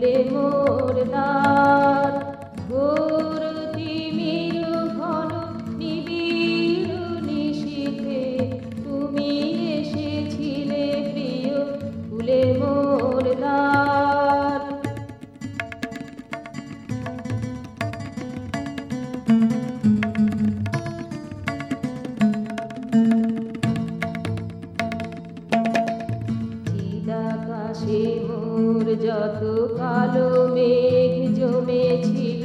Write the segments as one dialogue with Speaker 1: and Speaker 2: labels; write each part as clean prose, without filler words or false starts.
Speaker 1: খুলে মোর দ্বার। ঘোর তিমির ঘন নিবিড় নিশীথে তুমি এসেছিলে প্রিয়, খুলে মোর দ্বার। আকাশে মোর যত কালো মেঘ জমেছিল,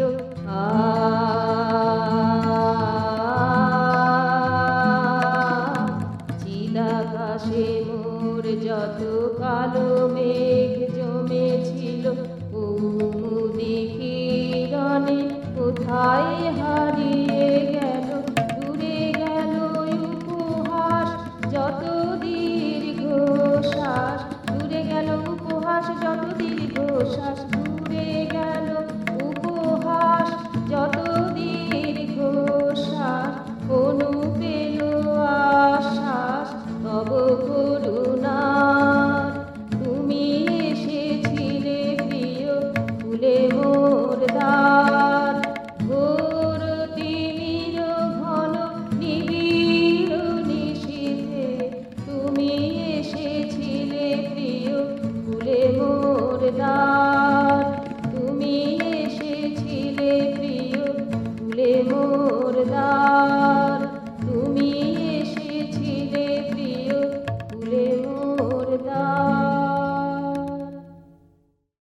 Speaker 1: চিদাকাশে মোর যত কালো মেঘ জমেছিল, কুমুদি কিরণে কোথায় হারিয়ে গেল, দূরে গেল উপহাস যত দীর্ঘশ্বাস, দূরে গেল উপহাস যত দীর্ঘশ্বাস, দূরে গেল উপহাস যত দীর্ঘশ্বাস, অনু পেল আশ্বাস তব করুণার। তুমি এসেছিলে প্রিয়, খুলে মোর দ্বার। ঘোর তিমির ঘন নিবিড় নিশীথে তুমি এসেছিলে প্রিয়, খুলে মোর দ্বার।